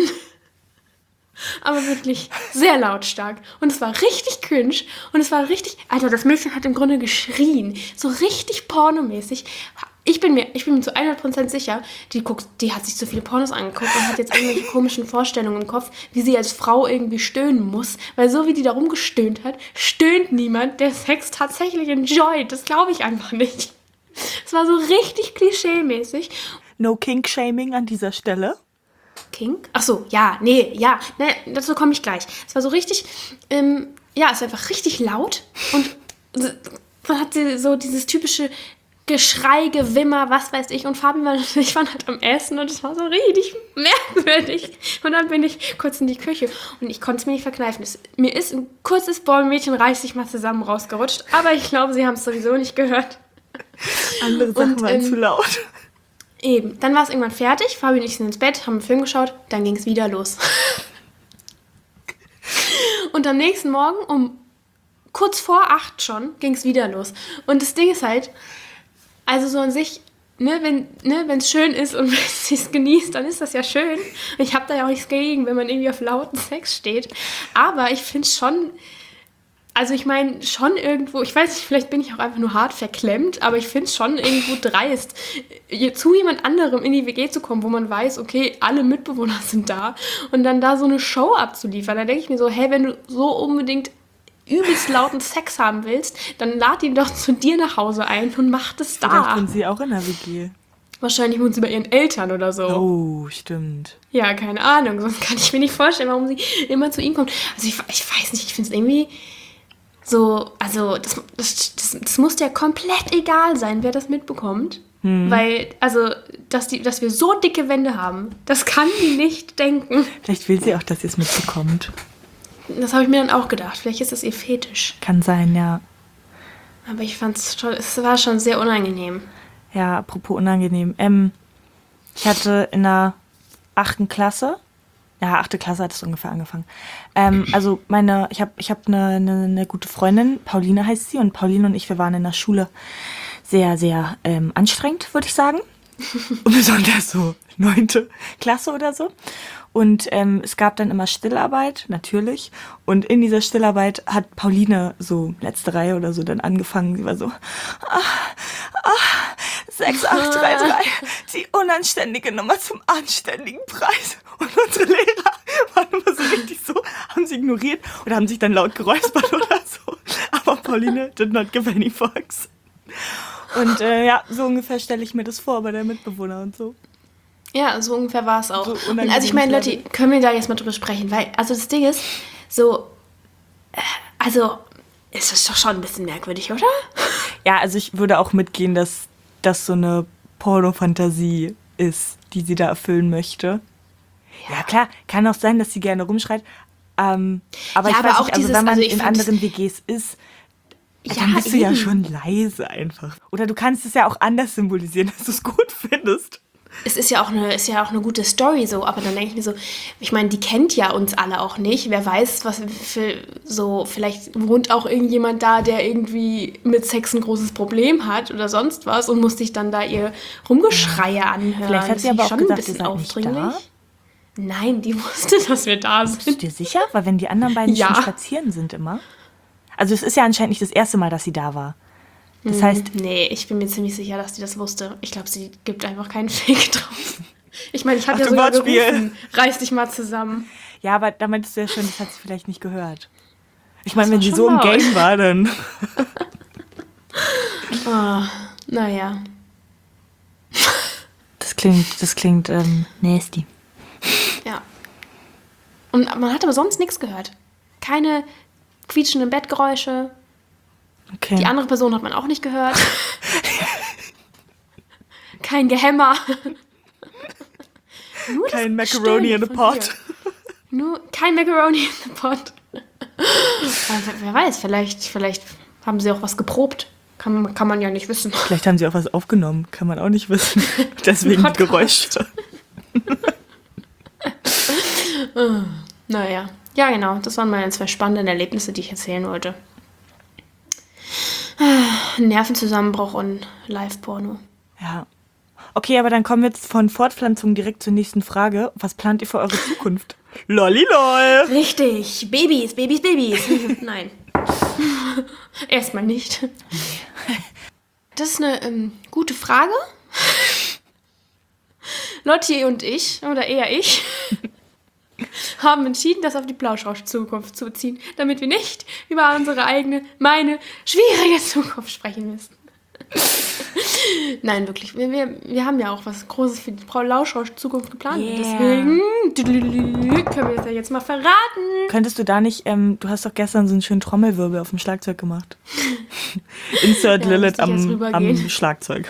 Aber wirklich sehr lautstark. Und es war richtig cringe. Und es war richtig... Alter, das Mädchen hat im Grunde geschrien. So richtig pornomäßig. Ich bin mir zu 100% sicher, die hat sich zu viele Pornos angeguckt und hat jetzt irgendwelche komischen Vorstellungen im Kopf, wie sie als Frau irgendwie stöhnen muss. Weil so wie die da rumgestöhnt hat, stöhnt niemand, der Sex tatsächlich enjoyt. Das glaube ich einfach nicht. Es war so richtig klischee-mäßig. No Kink-Shaming an dieser Stelle. Kink? Ach so, dazu komme ich gleich. Es war so richtig, ja, es war einfach richtig laut und man hat so dieses typische Geschrei, Gewimmer, was weiß ich. Und Fabi und ich waren halt am Essen und es war so richtig merkwürdig. Und dann bin ich kurz in die Küche und ich konnte es mir nicht verkneifen. Mir ist ein kurzes Bäummädchenreich sich mal zusammen rausgerutscht, aber ich glaube, sie haben es sowieso nicht gehört. Andere Sachen waren zu laut. Eben, dann war es irgendwann fertig. Fabi und ich sind ins Bett, haben einen Film geschaut, dann ging es wieder los. Und am nächsten Morgen um kurz vor 8 schon ging es wieder los. Und das Ding ist halt, also so an sich, wenn es schön ist und wenn sie es genießt, dann ist das ja schön. Ich habe da ja auch nichts gegen, wenn man irgendwie auf lauten Sex steht. Aber ich finde schon, also ich meine schon irgendwo, ich weiß nicht, vielleicht bin ich auch einfach nur hart verklemmt, aber ich finde es schon irgendwo dreist, zu jemand anderem in die WG zu kommen, wo man weiß, okay, alle Mitbewohner sind da und dann da so eine Show abzuliefern. Da denke ich mir so, hey, wenn du so unbedingt übelst lauten Sex haben willst, dann lad ihn doch zu dir nach Hause ein und mach das da. Vielleicht sind sie auch in der WG. Wahrscheinlich wohnt sie bei ihren Eltern oder so. Oh, stimmt. Ja, keine Ahnung, sonst kann ich mir nicht vorstellen, warum sie immer zu ihm kommt. Also ich weiß nicht, ich finde es irgendwie so, also das muss ja komplett egal sein, wer das mitbekommt. Weil, also, dass wir so dicke Wände haben, das kann die nicht denken. Vielleicht will sie auch, dass ihr es mitbekommt. Das habe ich mir dann auch gedacht. Vielleicht ist das ihr Fetisch. Kann sein, ja. Aber ich fand es schon, es war schon sehr unangenehm. Ja, apropos unangenehm. Ich hatte in der 8. Klasse, 8. Klasse hat es ungefähr angefangen. Also ich hab eine gute Freundin, Pauline heißt sie, und Pauline und ich, wir waren in der Schule sehr, sehr anstrengend, würde ich sagen. Und besonders so 9. Klasse oder so. Und es gab dann immer Stillarbeit, natürlich. Und in dieser Stillarbeit hat Pauline so letzte Reihe oder so dann angefangen. Sie war so, 6833, die unanständige Nummer zum anständigen Preis. Und unsere Lehrer waren immer so richtig so, haben sie ignoriert oder haben sich dann laut geräuspert oder so. Aber Pauline did not give any fucks. Und so ungefähr stelle ich mir das vor bei der Mitbewohner und so. Ja, so ungefähr war es auch. So und also ich meine, Leute, können wir da jetzt mal drüber sprechen? Weil, also das Ding ist, so, also ist das doch schon ein bisschen merkwürdig, oder? Ja, also ich würde auch mitgehen, dass das so eine Porno-Fantasie ist, die sie da erfüllen möchte. Ja, klar, kann auch sein, dass sie gerne rumschreit. Aber ich weiß nicht, also wenn man in anderen WGs ist, dann bist du ja schon leise einfach. Oder du kannst es ja auch anders symbolisieren, dass du es gut findest. Es ist ja auch eine gute Story so, aber dann denke ich mir so, ich meine, die kennt ja uns alle auch nicht. Wer weiß, was für so, vielleicht wohnt auch irgendjemand da, der irgendwie mit Sex ein großes Problem hat oder sonst was und muss sich dann da ihr Rumgeschreie anhören. Vielleicht hat sie aber auch schon gesagt, ein bisschen ihr seid nicht da. Nein, die wusste, dass wir da sind. Bist du dir sicher? Weil wenn die anderen beiden schon spazieren sind immer. Also es ist ja anscheinend nicht das erste Mal, dass sie da war. Das heißt... Nee, ich bin mir ziemlich sicher, dass die das wusste. Ich glaube, sie gibt einfach keinen Fick drauf. Ich meine, ich habe ja sogar gerufen, reiß dich mal zusammen. Ja, aber da meintest du ja schon, das hat sie vielleicht nicht gehört. Ich meine, wenn sie so im Game war, dann... Naja. Das klingt nasty. Ja. Und man hat aber sonst nichts gehört. Keine quietschenden Bettgeräusche. Okay. Die andere Person hat man auch nicht gehört. Kein Gehämmer. Nur kein Macaroni in a pot. Kein Macaroni in a pot. Wer weiß, vielleicht haben sie auch was geprobt. Kann man ja nicht wissen. Vielleicht haben sie auch was aufgenommen. Kann man auch nicht wissen. Deswegen die Geräusche. Naja. Ja, genau. Das waren meine 2 spannenden Erlebnisse, die ich erzählen wollte. Nervenzusammenbruch und Live-Porno. Ja. Okay, aber dann kommen wir jetzt von Fortpflanzung direkt zur nächsten Frage. Was plant ihr für eure Zukunft? Lollilol! Richtig. Babys. Nein. Erstmal nicht. Das ist eine gute Frage. Lotti und ich, oder eher ich, haben entschieden, das auf die Plauschrausch-Zukunft zu beziehen, damit wir nicht über meine schwierige Zukunft sprechen müssen. Nein, wirklich. Wir haben ja auch was Großes für die Frau Lauschauer-Zukunft geplant. Yeah. Deswegen können wir das ja jetzt mal verraten. Könntest du da nicht, du hast doch gestern so einen schönen Trommelwirbel auf dem Schlagzeug gemacht. Insert Ja, Lilith müsste ich jetzt am rübergehen. Schlagzeug.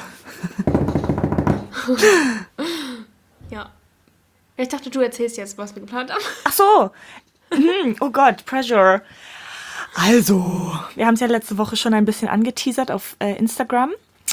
Ja. Ich dachte, du erzählst jetzt, was wir geplant haben. Ach so. Oh Gott, Pressure. Also, wir haben es ja letzte Woche schon ein bisschen angeteasert auf Instagram.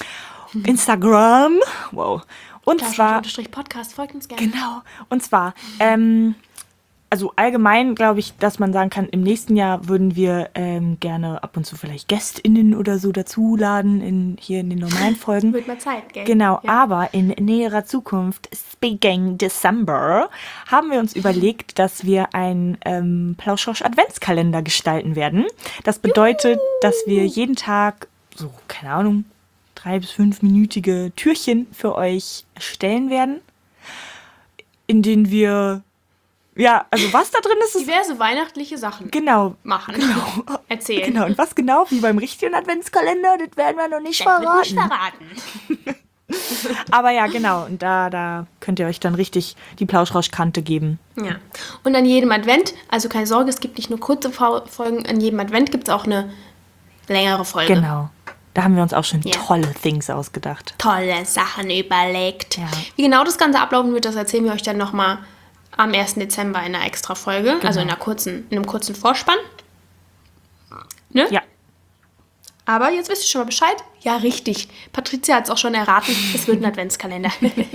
Wow. Und zwar, Podcast, folgt uns gerne. genau, und zwar, also allgemein glaube ich, dass man sagen kann, im nächsten Jahr würden wir gerne ab und zu vielleicht GästInnen oder so dazuladen, hier in den normalen Folgen. Wird mal Zeit, gell? Genau, Ja. aber in näherer Zukunft, speaking December, haben wir uns überlegt, dass wir einen Plauschausch-Adventskalender gestalten werden. Das bedeutet, dass wir jeden Tag so, keine Ahnung, 3- bis 5-minütige Türchen für euch erstellen werden, in denen wir, ja, also was da drin ist, ist Diverse weihnachtliche Sachen genau. machen. Genau. Erzählen. Genau, und was genau, wie beim richtigen Adventskalender, das werden wir noch nicht Das wird nicht verraten. verraten. Aber ja, genau. Und da könnt ihr euch dann richtig die Plauschrauschkante geben. Ja. Und an jedem Advent, also keine Sorge, es gibt nicht nur kurze Folgen, an jedem Advent gibt es auch eine längere Folge. Genau. Da haben wir uns auch schon Ja. tolle Things ausgedacht. Tolle Sachen überlegt. Ja. Wie genau das Ganze ablaufen wird, das erzählen wir euch dann nochmal am 1. Dezember in einer extra Folge, also in einem kurzen Vorspann. Ne? Ja. Aber jetzt wisst ihr schon mal Bescheid. Ja, richtig. Patricia hat es auch schon erraten. Es wird ein Adventskalender.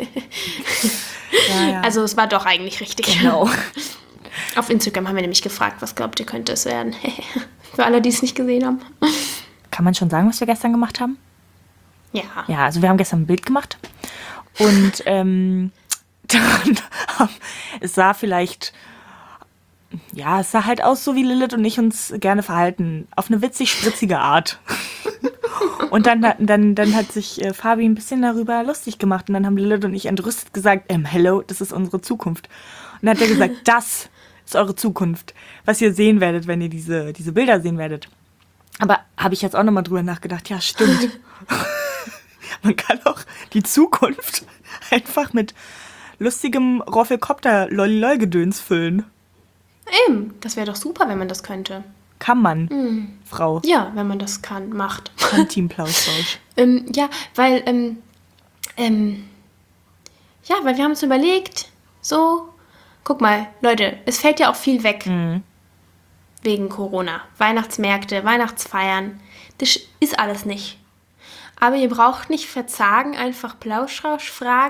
Ja. Also es war doch eigentlich richtig. Genau. Auf Instagram haben wir nämlich gefragt, was glaubt ihr, könnte es werden? Für alle, die es nicht gesehen haben. Kann man schon sagen, was wir gestern gemacht haben? Ja. Ja, also wir haben gestern ein Bild gemacht. Und es sah vielleicht, ja, es sah halt aus, so wie Lilith und ich uns gerne verhalten. Auf eine witzig-spritzige Art. Und dann hat sich Fabi ein bisschen darüber lustig gemacht. Und dann haben Lilith und ich entrüstet gesagt, hello, das ist unsere Zukunft. Und dann hat er gesagt, das ist eure Zukunft. Was ihr sehen werdet, wenn ihr diese Bilder sehen werdet. Aber habe ich jetzt auch nochmal drüber nachgedacht, ja, stimmt. Man kann auch die Zukunft einfach mit lustigem Roffelkopter-Lolli-Lol-Gedöns füllen. Eben, das wäre doch super, wenn man das könnte. Kann man, Frau. Ja, wenn man das macht. Kann Team Plauschrausch. Ja, weil wir haben uns überlegt, so, guck mal, Leute, es fällt ja auch viel weg. Wegen Corona. Weihnachtsmärkte, Weihnachtsfeiern, das ist alles nicht. Aber ihr braucht nicht verzagen, einfach Plauschrausch fragen.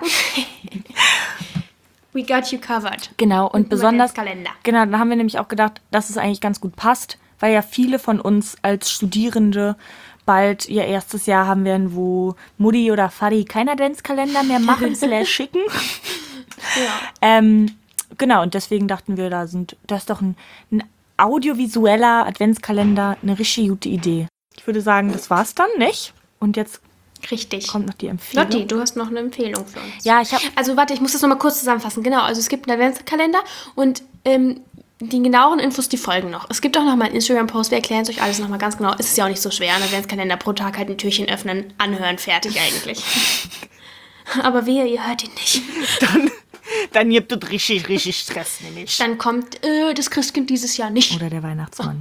We got you covered. Genau, und Im besonders, Adventskalender. genau, da haben wir nämlich auch gedacht, dass es eigentlich ganz gut passt, weil ja viele von uns als Studierende bald ihr erstes Jahr haben werden, wo Mutti oder Fadi keinen Adventskalender mehr machen / schicken. Ja. Genau, und deswegen dachten wir, das ist doch ein audiovisueller Adventskalender eine richtig gute Idee. Ich würde sagen, das war's dann, nicht? Und jetzt Richtig. kommt noch die Empfehlung. Lotti, du hast noch eine Empfehlung für uns. Ja, ich habe... Also warte, ich muss das nochmal kurz zusammenfassen. Genau, also es gibt einen Adventskalender und die genaueren Infos, die folgen noch. Es gibt auch nochmal einen Instagram-Post, wir erklären es euch alles nochmal ganz genau. Es ist ja auch nicht so schwer, ein Adventskalender pro Tag halt ein Türchen öffnen, anhören, fertig eigentlich. Aber wehe, ihr hört ihn nicht. Dann gibt es richtig Stress, nämlich. Dann kommt das Christkind dieses Jahr nicht. Oder der Weihnachtsmann.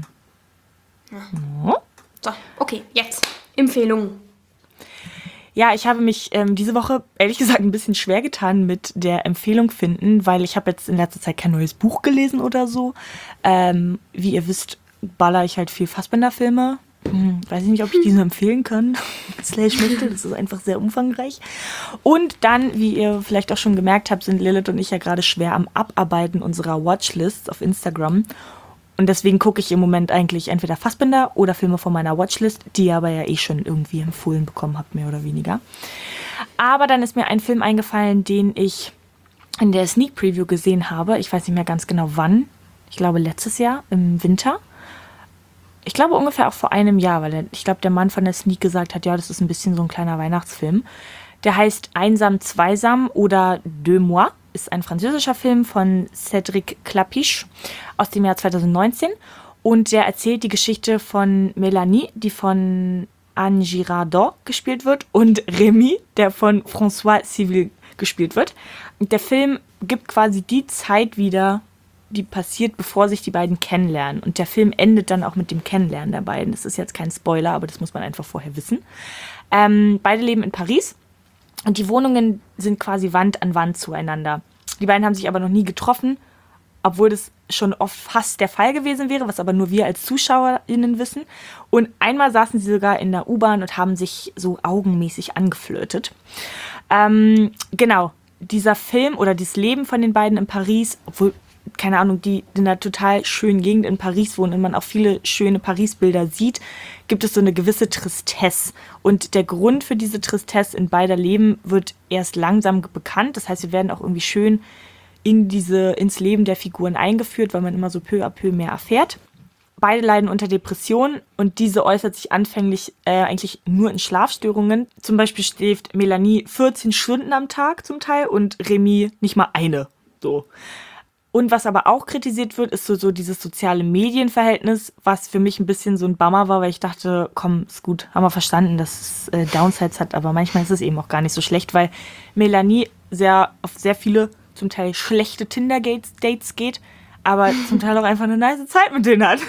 So, okay, jetzt. Empfehlung. Ja, ich habe mich diese Woche, ehrlich gesagt, ein bisschen schwer getan mit der Empfehlung finden, weil ich habe jetzt in letzter Zeit kein neues Buch gelesen oder so. Wie ihr wisst, baller ich halt viel Fassbinder-Filme. Weiß ich nicht, ob ich diese empfehlen kann. / möchte, das ist einfach sehr umfangreich. Und dann, wie ihr vielleicht auch schon gemerkt habt, sind Lilith und ich ja gerade schwer am Abarbeiten unserer Watchlists auf Instagram. Und deswegen gucke ich im Moment eigentlich entweder Fassbinder oder Filme von meiner Watchlist, die ihr aber ja eh schon irgendwie empfohlen bekommen habt, mehr oder weniger. Aber dann ist mir ein Film eingefallen, den ich in der Sneak Preview gesehen habe. Ich weiß nicht mehr ganz genau wann. Ich glaube letztes Jahr im Winter. Ich glaube ungefähr auch vor einem Jahr, weil ich glaube, der Mann von der Sneak gesagt hat, ja, das ist ein bisschen so ein kleiner Weihnachtsfilm. Der heißt Einsam, Zweisam oder Deux Mois. Ist ein französischer Film von Cédric Klapisch aus dem Jahr 2019. Und der erzählt die Geschichte von Melanie, die von Anne Girardot gespielt wird, und Rémi, der von François Civil gespielt wird. Und der Film gibt quasi die Zeit wieder, die passiert, bevor sich die beiden kennenlernen. Und der Film endet dann auch mit dem Kennenlernen der beiden. Das ist jetzt kein Spoiler, aber das muss man einfach vorher wissen. Beide leben in Paris und die Wohnungen sind quasi Wand an Wand zueinander. Die beiden haben sich aber noch nie getroffen, obwohl das schon oft fast der Fall gewesen wäre, was aber nur wir als ZuschauerInnen wissen. Und einmal saßen sie sogar in der U-Bahn und haben sich so augenmäßig angeflirtet. Genau, dieser Film oder das Leben von den beiden in Paris, obwohl, keine Ahnung, die in einer total schönen Gegend in Paris wohnen und man auch viele schöne Paris-Bilder sieht, gibt es so eine gewisse Tristesse. Und der Grund für diese Tristesse in beider Leben wird erst langsam bekannt. Das heißt, wir werden auch irgendwie schön ins Leben der Figuren eingeführt, weil man immer so peu à peu mehr erfährt. Beide leiden unter Depressionen und diese äußert sich anfänglich eigentlich nur in Schlafstörungen. Zum Beispiel schläft Melanie 14 Stunden am Tag zum Teil und Rémi nicht mal eine. So. Und was aber auch kritisiert wird, ist so dieses soziale Medienverhältnis, was für mich ein bisschen so ein Bummer war, weil ich dachte, komm, ist gut, haben wir verstanden, dass es Downsides hat, aber manchmal ist es eben auch gar nicht so schlecht, weil Melanie auf sehr viele, zum Teil schlechte Tinder-Dates geht, aber zum Teil auch einfach eine nice Zeit mit denen hat.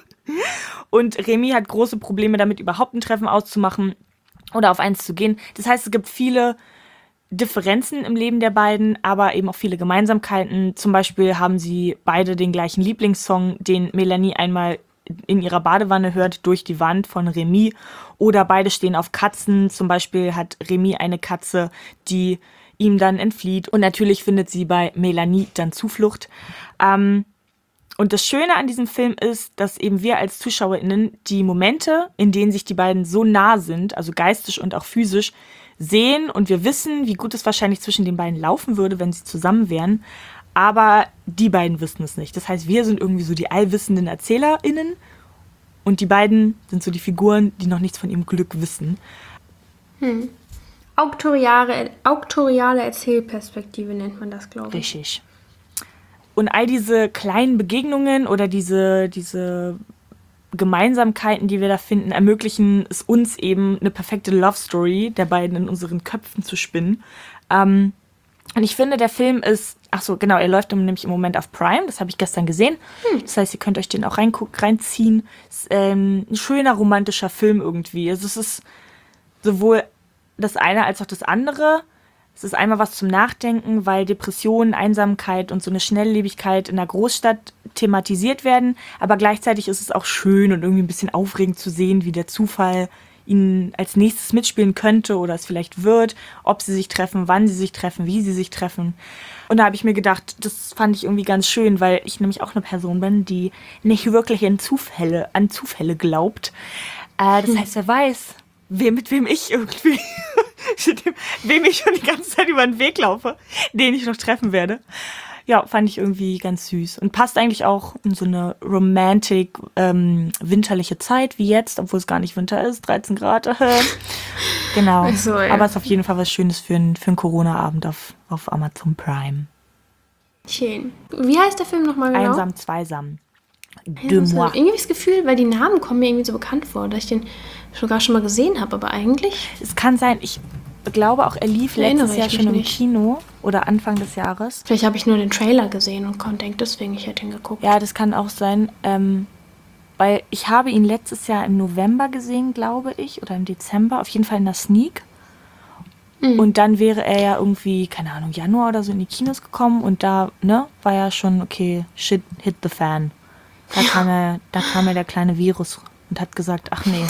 Und Rémi hat große Probleme damit, überhaupt ein Treffen auszumachen oder auf eins zu gehen. Das heißt, es gibt viele Differenzen im Leben der beiden, aber eben auch viele Gemeinsamkeiten. Zum Beispiel haben sie beide den gleichen Lieblingssong, den Melanie einmal in ihrer Badewanne hört, durch die Wand von Rémi. Oder beide stehen auf Katzen. Zum Beispiel hat Rémi eine Katze, die ihm dann entflieht. Und natürlich findet sie bei Melanie dann Zuflucht. Und das Schöne an diesem Film ist, dass eben wir als ZuschauerInnen die Momente, in denen sich die beiden so nah sind, also geistig und auch physisch, sehen und wir wissen, wie gut es wahrscheinlich zwischen den beiden laufen würde, wenn sie zusammen wären. Aber die beiden wissen es nicht. Das heißt, wir sind irgendwie so die allwissenden ErzählerInnen und die beiden sind so die Figuren, die noch nichts von ihrem Glück wissen. Auktoriale Erzählperspektive nennt man das, glaube ich. Richtig. Und all diese kleinen Begegnungen oder diese Gemeinsamkeiten, die wir da finden, ermöglichen es uns eben, eine perfekte Love Story der beiden in unseren Köpfen zu spinnen. Und ich finde, der Film ist, er läuft nämlich im Moment auf Prime, das habe ich gestern gesehen. Das heißt, ihr könnt euch den auch reinziehen. Es ist ein schöner, romantischer Film irgendwie. Also es ist sowohl das eine als auch das andere. Es ist einmal was zum Nachdenken, weil Depressionen, Einsamkeit und so eine Schnelllebigkeit in der Großstadt thematisiert werden. Aber gleichzeitig ist es auch schön und irgendwie ein bisschen aufregend zu sehen, wie der Zufall ihnen als nächstes mitspielen könnte oder es vielleicht wird, ob sie sich treffen, wann sie sich treffen, wie sie sich treffen. Und da habe ich mir gedacht, das fand ich irgendwie ganz schön, weil ich nämlich auch eine Person bin, die nicht wirklich an Zufälle glaubt. Das heißt, wer weiß, mit wem ich irgendwie wem ich schon die ganze Zeit über den Weg laufe, den ich noch treffen werde. Ja, fand ich irgendwie ganz süß. Und passt eigentlich auch in so eine romantic, winterliche Zeit wie jetzt, obwohl es gar nicht Winter ist, 13 Grad. Genau. So, ja. Aber es ist auf jeden Fall was Schönes für einen Corona-Abend auf Amazon Prime. Schön. Wie heißt der Film nochmal genau? Einsam, zweisam. Irgendwie habe ich das Gefühl, weil die Namen kommen mir irgendwie so bekannt vor, dass ich den sogar schon mal gesehen habe, aber eigentlich... Es kann sein, ich glaube auch, er lief letztes Jahr schon im Kino oder Anfang des Jahres. Vielleicht habe ich nur den Trailer gesehen und denke deswegen, ich hätte ihn geguckt. Ja, das kann auch sein, weil ich habe ihn letztes Jahr im November gesehen, glaube ich, oder im Dezember, auf jeden Fall in der Sneak. Und dann wäre er ja irgendwie, keine Ahnung, Januar oder so in die Kinos gekommen und da, war ja schon, okay, shit hit the fan. Da kam ja der kleine Virus und hat gesagt, ach nee.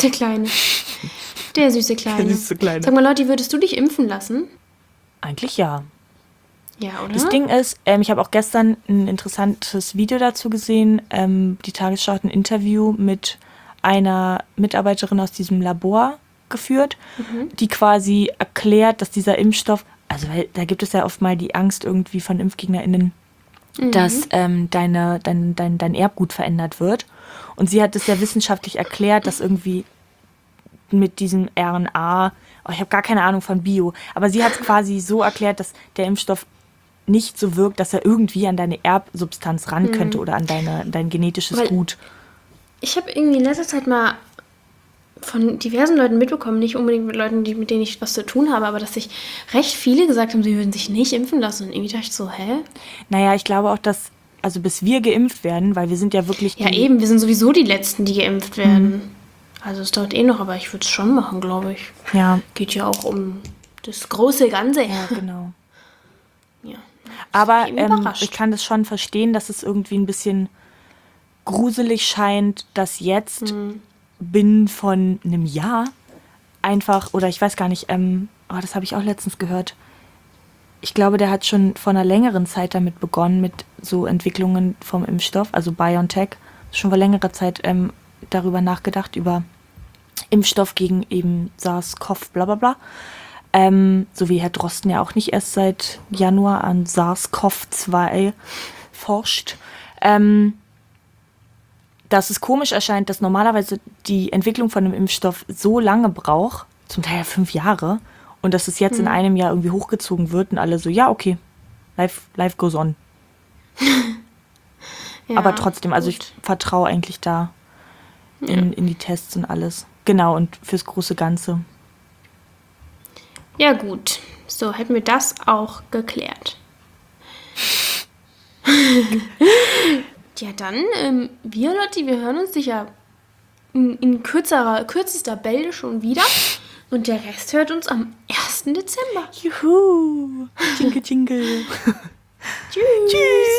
Der süße Kleine. Sag mal, Lotti, würdest du dich impfen lassen? Eigentlich ja. Ja, oder? Das Ding ist, ich habe auch gestern ein interessantes Video dazu gesehen. Die Tagesschau hat ein Interview mit einer Mitarbeiterin aus diesem Labor geführt, die quasi erklärt, dass dieser Impfstoff, also weil da gibt es ja oft mal die Angst irgendwie von ImpfgegnerInnen, dass dein Erbgut verändert wird. Und sie hat es ja wissenschaftlich erklärt, dass irgendwie mit diesem RNA, ich habe gar keine Ahnung von Bio, aber sie hat es quasi so erklärt, dass der Impfstoff nicht so wirkt, dass er irgendwie an deine Erbsubstanz ran könnte oder an dein genetisches Gut. Ich habe irgendwie in letzter Zeit mal von diversen Leuten mitbekommen, nicht unbedingt mit Leuten, mit denen ich was zu tun habe, aber dass sich recht viele gesagt haben, sie würden sich nicht impfen lassen. Und irgendwie dachte ich so, hä? Naja, ich glaube auch, dass, also bis wir geimpft werden, weil wir sind ja wirklich Ja, eben, wir sind sowieso die Letzten, die geimpft werden. Also es dauert noch, aber ich würde es schon machen, glaube ich. Ja, Geht ja auch um das große Ganze. ja, genau. Ja. Aber Ich bin überrascht. ich kann das schon verstehen, dass es irgendwie ein bisschen gruselig scheint, dass jetzt binnen von einem Jahr einfach, oder ich weiß gar nicht, das habe ich auch letztens gehört. Ich glaube, der hat schon vor einer längeren Zeit damit begonnen, mit so Entwicklungen vom Impfstoff, also BioNTech, schon vor längerer Zeit darüber nachgedacht, über Impfstoff gegen eben SARS-CoV, bla bla bla. So wie Herr Drosten ja auch nicht erst seit Januar an SARS-CoV-2 forscht. Dass es komisch erscheint, dass normalerweise die Entwicklung von einem Impfstoff so lange braucht, zum Teil ja 5 Jahre, und dass es jetzt in einem Jahr irgendwie hochgezogen wird und alle so, ja, okay, life goes on. Ja, Aber trotzdem, also ich gut. vertraue eigentlich da in die Tests und alles. Genau, und fürs große Ganze. Ja, gut. So, hätten wir das auch geklärt. Ja, dann, wir Lotti, wir hören uns sicher in kürzester Bälde schon wieder. Und der Rest hört uns am 1. Dezember. Juhu! Jingle, jingle. Tschüss. Tschüss.